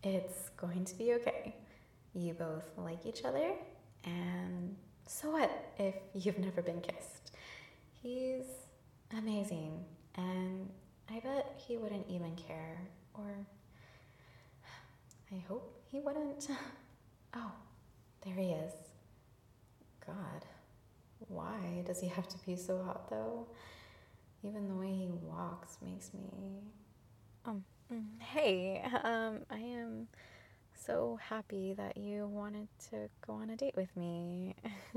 It's going to be okay. You both like each other, and so what if you've never been kissed? He's amazing, and I bet he wouldn't even care, or I hope he wouldn't. Oh, there he is. God, why does he have to be so hot though? Even the way he walks makes me. Um, hey, I am so happy that you wanted to go on a date with me.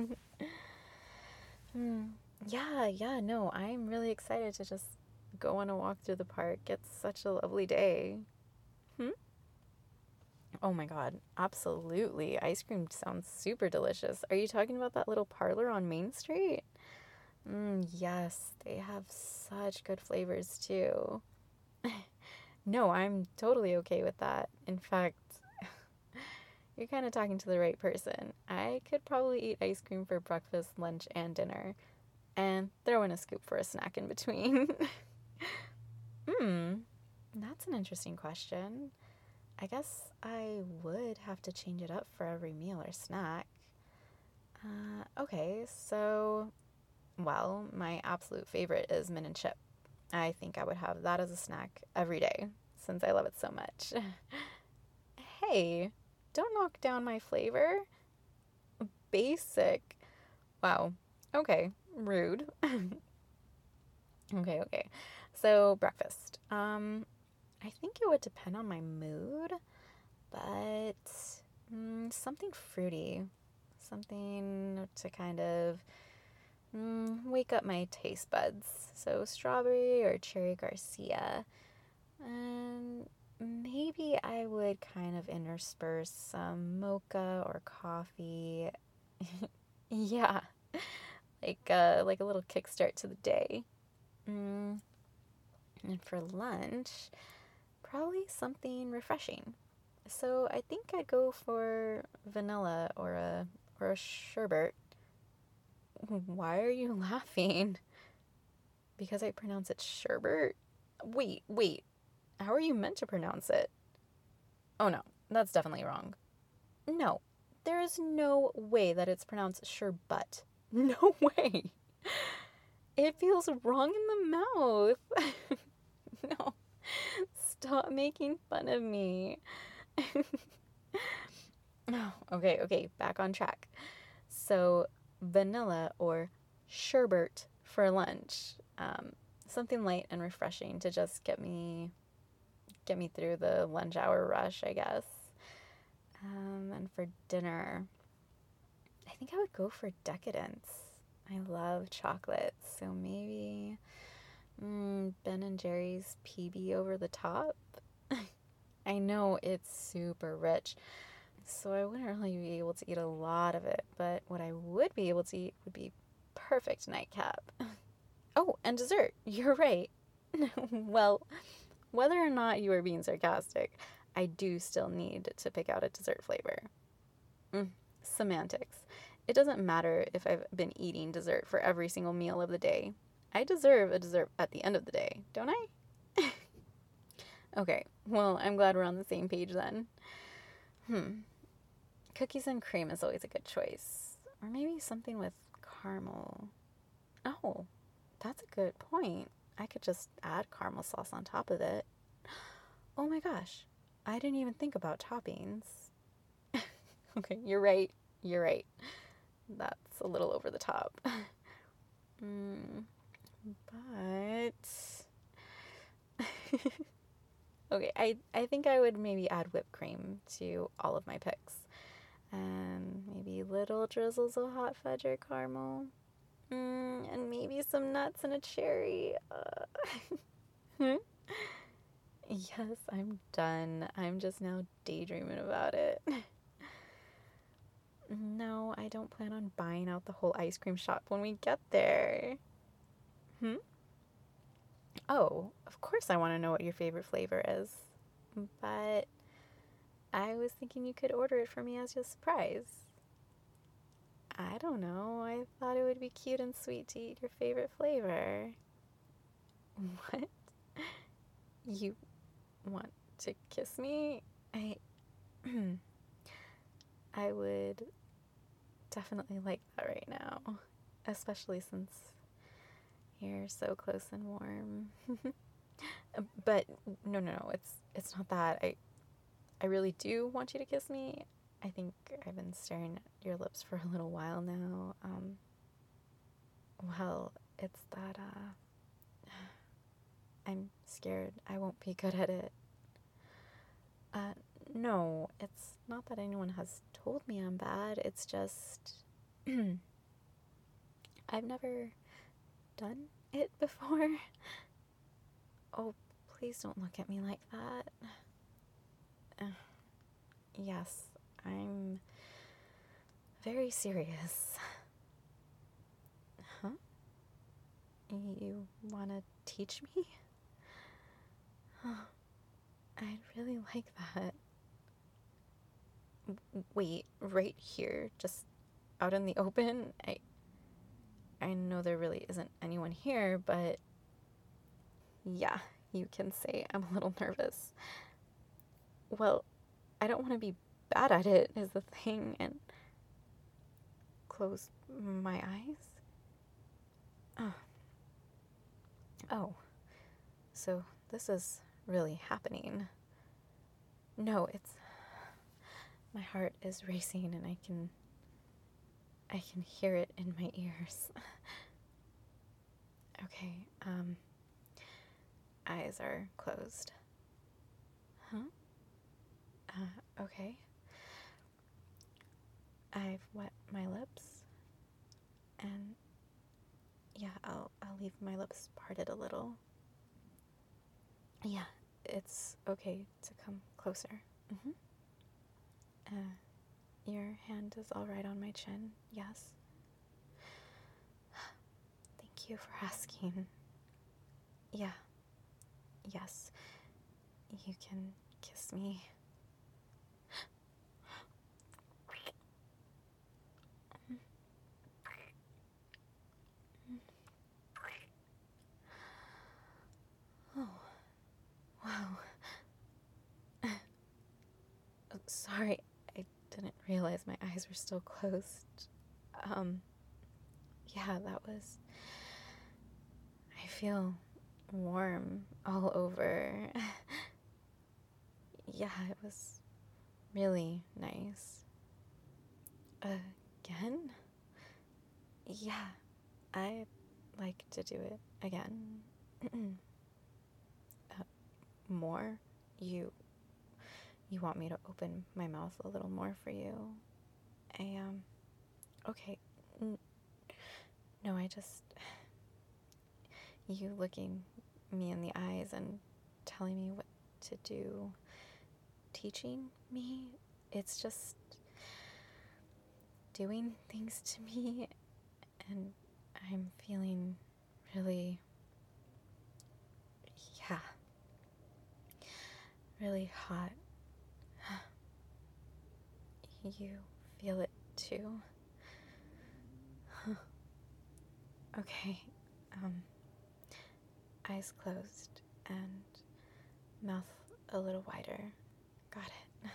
Hmm. Yeah, no, I'm really excited to just go on a walk through the park. It's such a lovely day. Hmm? Oh my God, absolutely. Ice cream sounds super delicious. Are you talking about that little parlor on Main Street? Yes, they have such good flavors too. No, I'm totally okay with that. In fact, you're kind of talking to the right person. I could probably eat ice cream for breakfast, lunch, and dinner, and throw in a scoop for a snack in between. Hmm, that's an interesting question. I guess I would have to change it up for every meal or snack. Okay, so, well, my absolute favorite is mint and chip. I think I would have that as a snack every day since I love it so much. Hey, don't knock down my flavor. Basic. Wow. Okay, rude. Okay. So, breakfast. I think it would depend on my mood, but something fruity. Something to kind of wake up my taste buds. So, strawberry or cherry Garcia. And maybe I would kind of intersperse some mocha or coffee. Yeah, like a little kickstart to the day. Mm, and for lunch, probably something refreshing. So I think I'd go for vanilla or a sherbet. Why are you laughing? Because I pronounce it sherbet? Wait. How are you meant to pronounce it? Oh no, that's definitely wrong. No, there is no way that it's pronounced sherbet. No way. It feels wrong in the mouth. No, stop making fun of me. Oh, okay, back on track. So, vanilla or sherbet for lunch. Something light and refreshing to just get me through the lunch hour rush, I guess. And for dinner, I think I would go for decadence. I love chocolate, so maybe Ben and Jerry's PB over the top. I know it's super rich, so I wouldn't really be able to eat a lot of it, but what I would be able to eat would be perfect nightcap. Oh, and dessert. You're right. Well, whether or not you are being sarcastic, I do still need to pick out a dessert flavor. Mm, semantics. It doesn't matter if I've been eating dessert for every single meal of the day. I deserve a dessert at the end of the day, don't I? Okay, well, I'm glad we're on the same page then. Hmm. Cookies and cream is always a good choice. Or maybe something with caramel. Oh, that's a good point. I could just add caramel sauce on top of it. Oh my gosh, I didn't even think about toppings. Okay, you're right. You're right. That's a little over the top. mm, but okay, I think I would maybe add whipped cream to all of my picks. And maybe little drizzles of hot fudge or caramel. And maybe some nuts and a cherry. Yes, I'm done. I'm just now daydreaming about it. No, I don't plan on buying out the whole ice cream shop when we get there. Hmm? Oh, of course I want to know what your favorite flavor is. But I was thinking you could order it for me as a surprise. I don't know. I thought it would be cute and sweet to eat your favorite flavor. What? You want to kiss me? I would definitely like that right now, especially since you're so close and warm. But no, it's not that. I really do want you to kiss me. I think I've been staring at your lips for a little while now. Well, it's that I'm scared I won't be good at it. No, it's not that anyone has told me I'm bad. It's just I've never done it before. Oh, please don't look at me like that. Yes, I'm very serious. Huh? You wanna teach me? I'd really like that. Wait, right here, just out in the open? I know there really isn't anyone here, but yeah, you can say I'm a little nervous. Well, I don't want to be bad at it, is the thing, and close my eyes. Oh, so this is really happening. No, it's my heart is racing and I can hear it in my ears. Okay, eyes are closed. Huh? Okay. I've wet my lips, and yeah, I'll leave my lips parted a little. Yeah, it's okay to come closer. Mm-hmm. Your hand is all right on my chin, yes? Thank you for asking. Yeah, yes, you can kiss me. Oh, wow. Sorry, I didn't realize my eyes were still closed. Yeah, that was. I feel warm all over. Yeah, it was really nice. Again? Yeah, I'd like to do it again. More? You want me to open my mouth a little more for you? Okay. No, I just. You looking me in the eyes and telling me what to do, teaching me, it's just doing things to me, and I'm feeling really, yeah, really hot. You feel it too? Okay, eyes closed and mouth a little wider. Got it.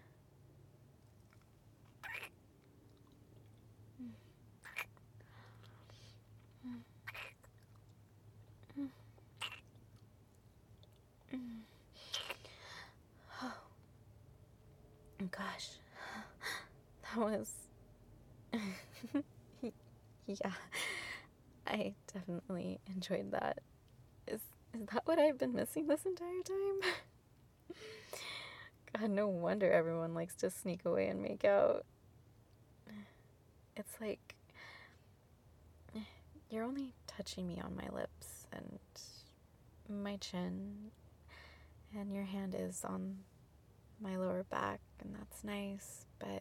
Oh, gosh, that was. Yeah, I definitely enjoyed that. Is that what I've been missing this entire time? God, no wonder everyone likes to sneak away and make out. It's like you're only touching me on my lips and my chin, and your hand is on my lower back, and that's nice, but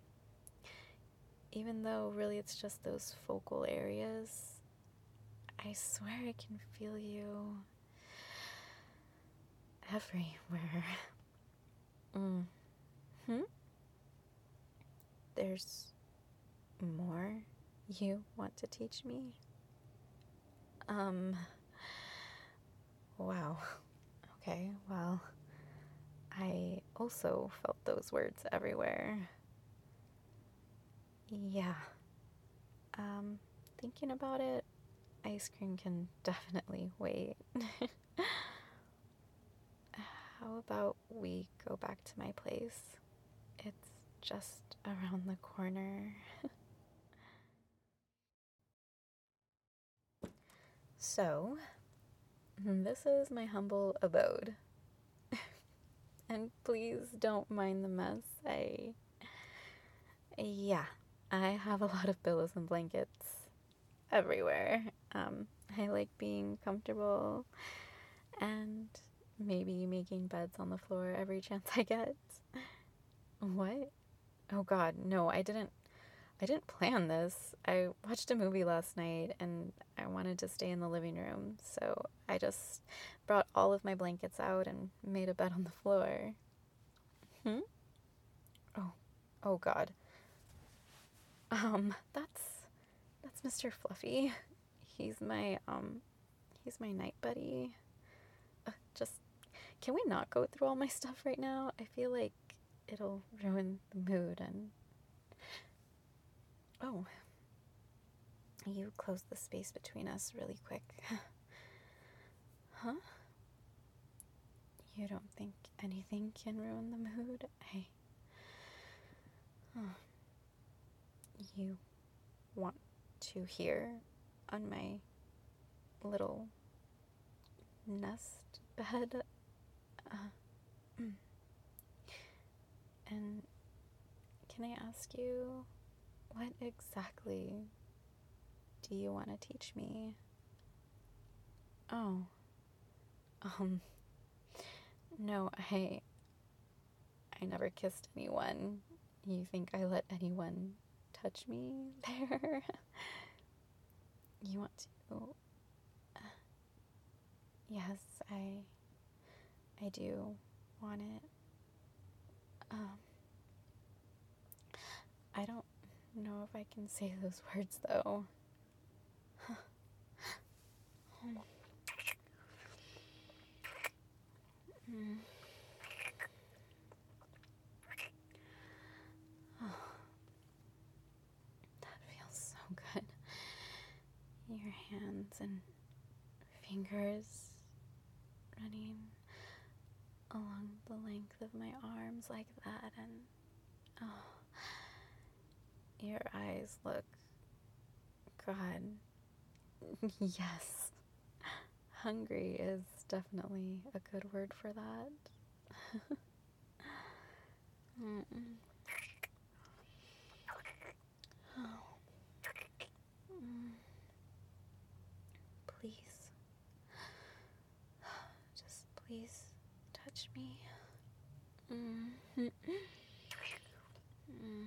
even though really it's just those focal areas, I swear I can feel you everywhere. Hmm? There's more you want to teach me? Wow. Okay, well, I also felt those words everywhere. Yeah. Thinking about it, ice cream can definitely wait. How about we go back to my place? It's just around the corner. So, this is my humble abode. And please don't mind the mess. Yeah, I have a lot of pillows and blankets everywhere. I like being comfortable and maybe making beds on the floor every chance I get. What? Oh God, no, I didn't plan this. I watched a movie last night and I wanted to stay in the living room, so I just brought all of my blankets out and made a bed on the floor. Hmm? Oh, oh God. That's Mr. Fluffy. He's my he's my night buddy. Just can we not go through all my stuff right now? I feel like it'll ruin the mood and oh, you closed the space between us really quick. Huh? You don't think anything can ruin the mood? Oh, you want to hear on my little nest bed? And can I ask you, what exactly do you want to teach me? Oh, um, no, I never kissed anyone. You think I let anyone touch me there? You want to? Yes, I do want it. Um, I don't know if I can say those words though. Mm. Oh, that feels so good. Your hands and fingers running along the length of my arms like that, and oh, your eyes look, God, yes, hungry is definitely a good word for that. Mm-mm. Oh. Mm. Please, just please touch me. Mm. Mm.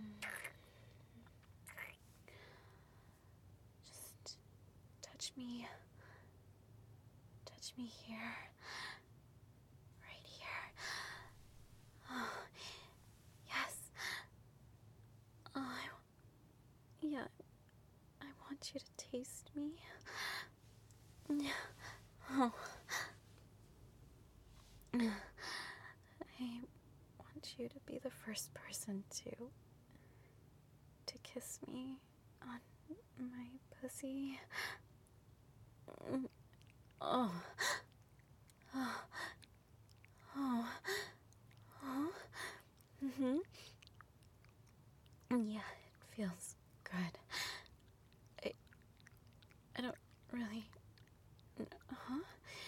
Just touch me. Touch me here. Right here. Oh, yes. Oh, yeah. I want you to taste me. Oh. I want you to be the first person to kiss me on my pussy. Oh. Oh. Oh. Oh. Mhm. Yeah, it feels good. I don't really. Huh?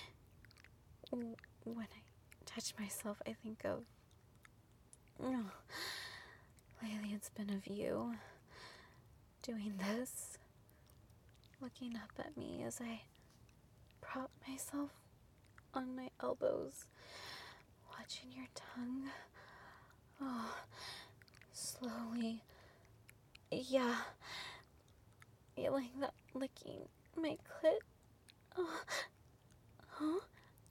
When I touch myself, I think of. Oh, lately it's been of you doing this, looking up at me as I prop myself on my elbows, watching your tongue. Oh, slowly. Yeah. Feeling that licking my clit. Oh. Huh?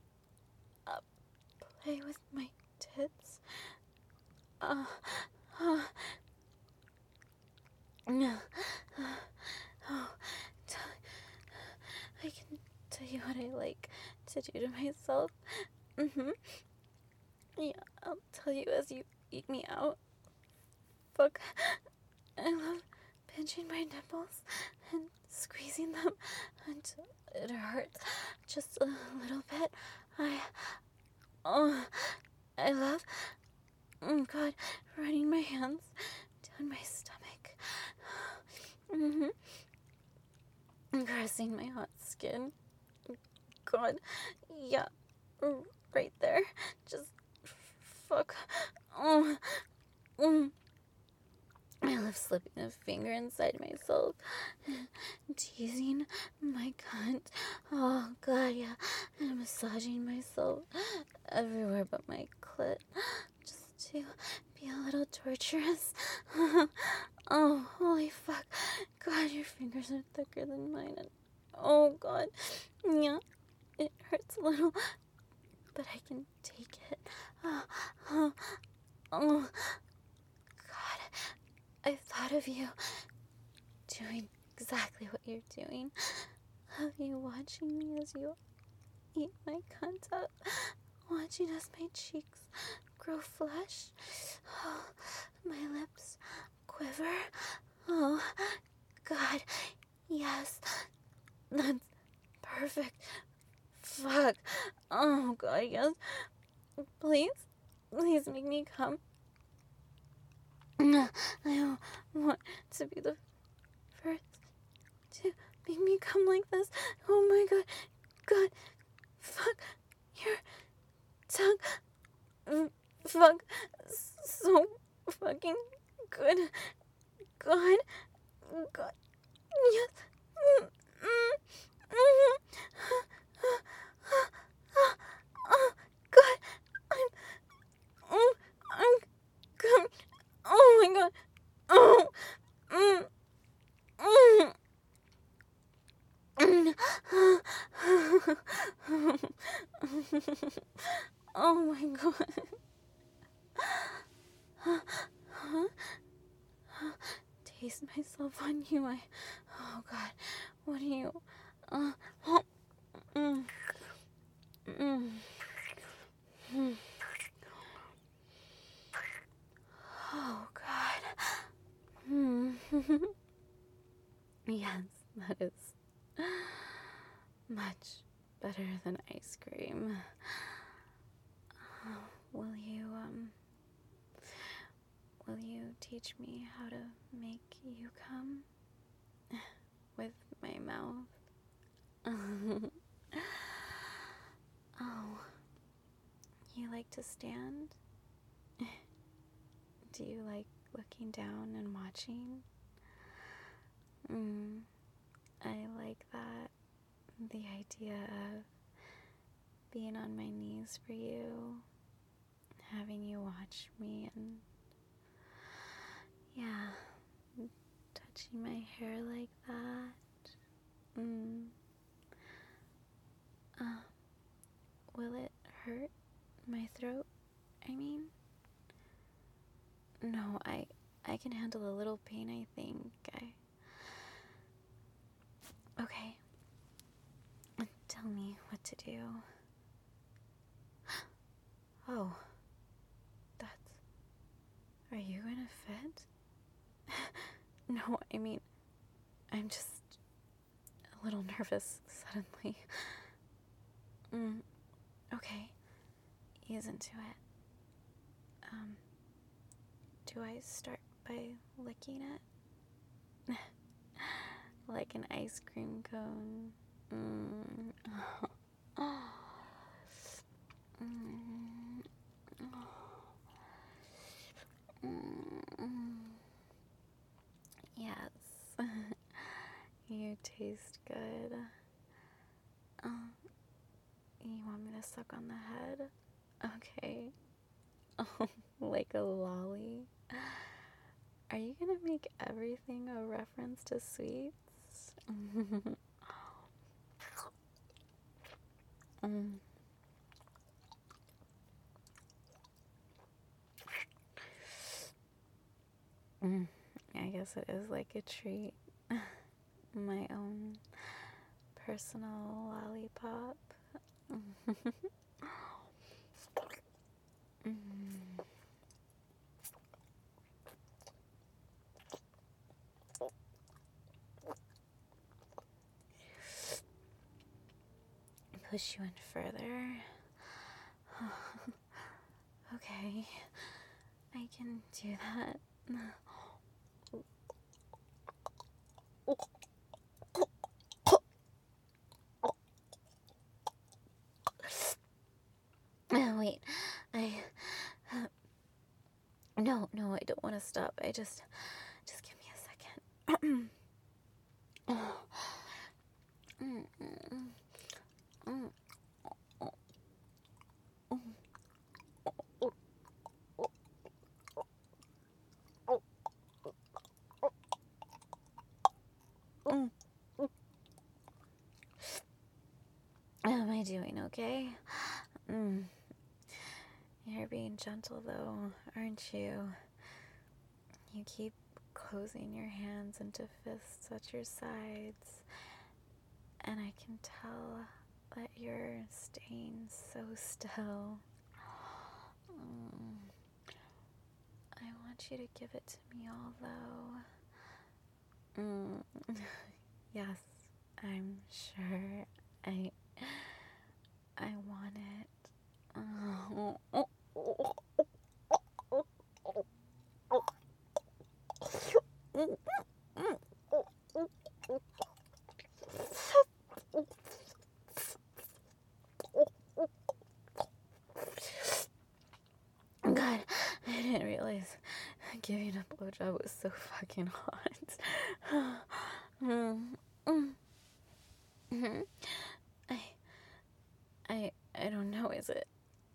Play with my tits. Uh. Uh. Oh. I can tell you what I like to do to myself. Yeah, I'll tell you as you eat me out. Fuck. I love pinching my nipples and squeezing them until it hurts just a little bit. Oh, I love, oh God, running my hands down my stomach. Caressing my hot skin. God, yeah, right there. Just fuck. Oh, I love slipping a finger inside myself, teasing my cunt. Oh God, yeah, and massaging myself everywhere but my clit, just to be a little torturous. Oh, holy fuck. God, your fingers are thicker than mine. And oh, God. Yeah, it hurts a little, but I can take it. Oh, God. I've thought of you doing exactly what you're doing. Of you watching me as you eat my cunt up. Watching as my cheeks grow flush. Oh, my lips quiver. Oh, God, yes, that's perfect. Fuck. Oh, God, yes. Please make me come. I want to be the first to make me come like this. Oh my God, God, fuck, your tongue, fuck, so fucking good. God, God, yes. God, I'm coming. Oh my God. Oh, oh my God. Taste myself on you. Oh God, what are you? Oh, mm, mm, mm. Oh God. Yes, that is much better than ice cream. Will you teach me how to make you come with my mouth? Oh, you like to stand? Do you like looking down and watching? I like that. The idea of being on my knees for you, having you watch me, and yeah, touching my hair like that. Will it hurt my throat? I mean, no, I can handle a little pain, I think. Okay. Tell me what to do. Oh, are you in a fit? No, I mean, I'm just a little nervous suddenly. Okay, ease into it. Do I start by licking it? Like an ice cream cone. Yes. You taste good. You want me to suck on the head? Okay. Oh, like a lolly. Are you gonna make everything a reference to sweets? I guess it is like a treat. My own personal lollipop. Mm. Push you in further. Okay, I can do that. Wait, no, I don't want to stop. Just give me a second. Am I doing okay? You're being gentle though, aren't you? You keep closing your hands into fists at your sides, and I can tell that you're staying so still. I want you to give it to me all though. Yes, I'm sure. I want it. God, I didn't realize giving a blowjob was so fucking hot. I don't know, is it?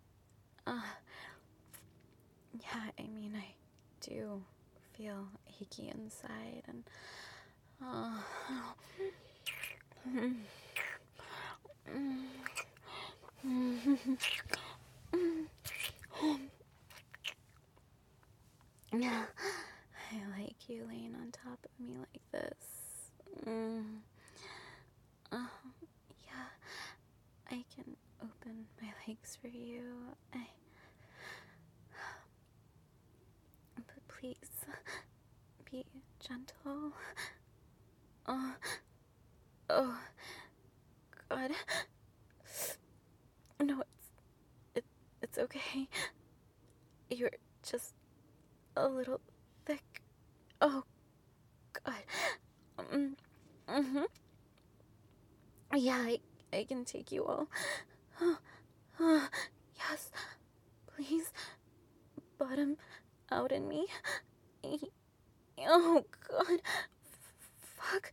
Yeah, I mean, I do feel achy inside, and yeah, I like you laying on top of me like this. Yeah, I can open my legs for you. But please, be gentle. Oh, God. No, it's okay. You're just a little thick. Oh, God. Yeah, I can take you all. Yes, please. Bottom out in me. Oh, God. Fuck.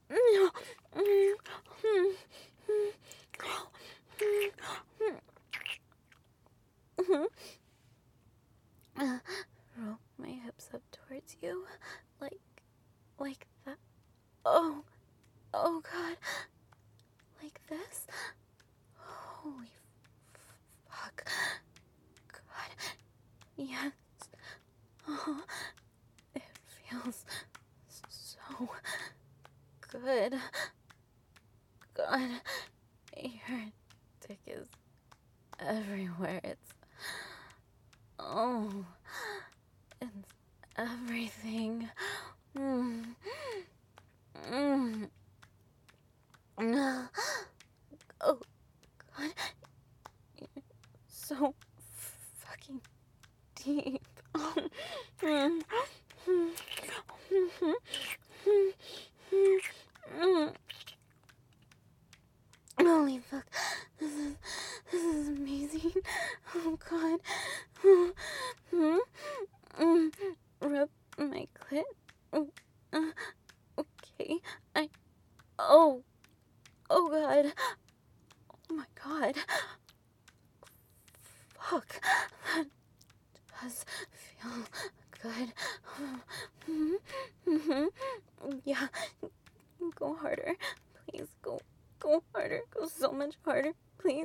Roll my hips up towards you. Like that. Oh, God. Like this? Holy fuck. God. Yes. Oh, it feels so good. God. Your dick is everywhere. It's everything. Oh, God. You're so fucking deep. Holy fuck. This is amazing. Oh, God. Rub my clit. Okay. Oh, God. Oh, my God. Fuck. That does feel good. Yeah. Go harder. Please, go harder. Go so much harder. Please.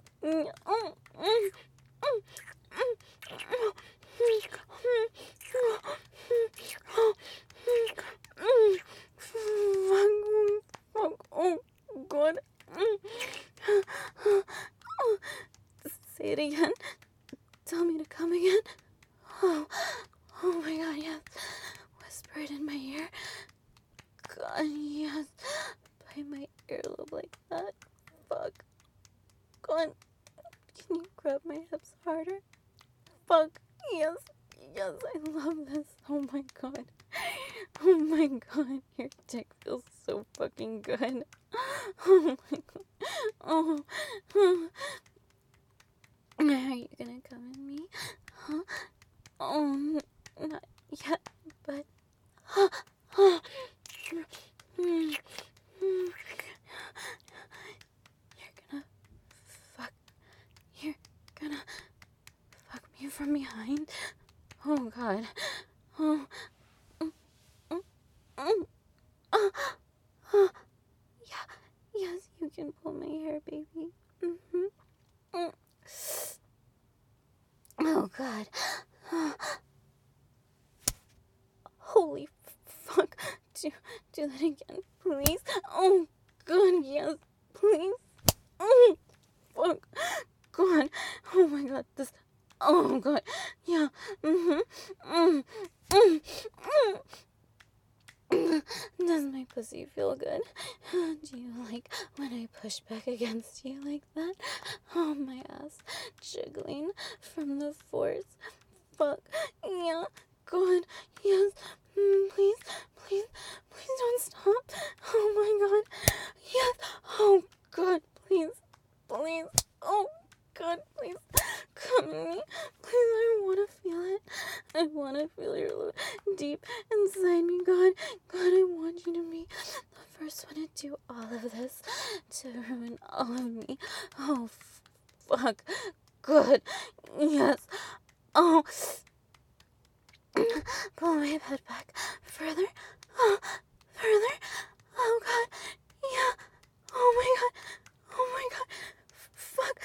Fuck. Oh, God. Say it again. Tell me to come Yes, yes, I love this. Oh my god. Oh my god, your dick feels so fucking good. Oh my god. Oh. Are you gonna come in me? Huh? Oh, not yet, but. You're gonna fuck. You're gonna fuck me from behind. Oh god. Oh. Yeah. Yes, you can pull my hair, baby. Oh god. Holy fuck. Do that again, please. Oh god, yes, please. Fuck. God. Oh my god, this. Oh god. Yeah. Does my pussy feel good? Do you like when I push back against you like that? Oh, my ass jiggling from the force. Fuck. Yeah. God. Yes. Please. Please. Please don't stop. Oh my god. Yes. Oh god. Please. Please. Oh god. Please. Come at me. Please. I want to feel it. I want to feel your love deep inside me. God. God, I want you to be the first one to do all of this. To ruin all of me. Oh, fuck. Good. Yes. Oh. Pull my head back. Further. Oh, further. Oh, God. Yeah. Oh, my God. Oh, my God. Fuck.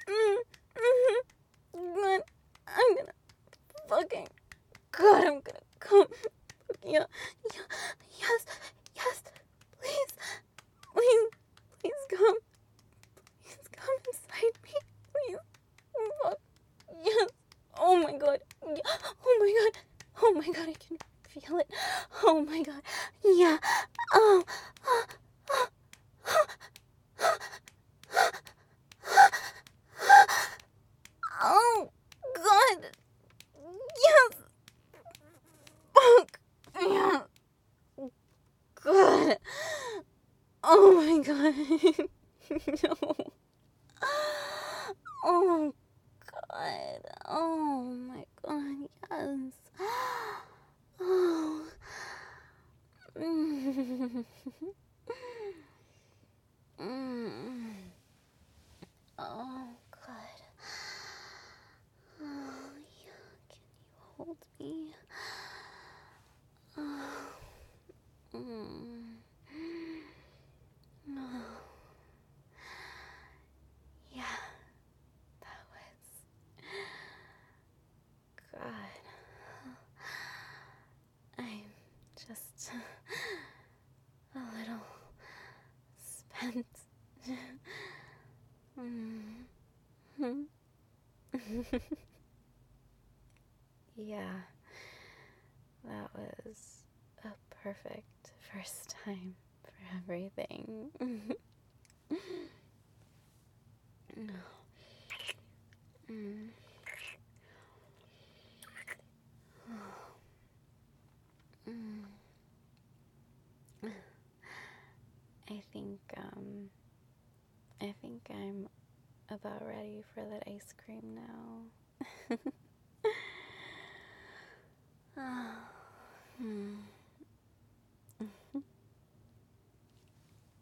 God. I'm gonna fucking. God, I'm gonna come. Yeah. Yeah. Yes. Yes. Please. Please. Please come. Please come inside me. Please. Fuck. Yes. Oh, my God. Yeah. Oh, my God. Oh my god, I can feel it. Oh my god. Yeah. Oh. Oh god. Yes. Fuck. Yeah. God. Oh my god. No. Oh god. Oh my god. Yes. Oh. Oh, God. Oh, yeah. Can you hold me? Oh. Oh. Yeah. That was. God. I'm just a little spent. Yeah, that was a perfect first time for everything. I think I'm about ready for that ice cream now.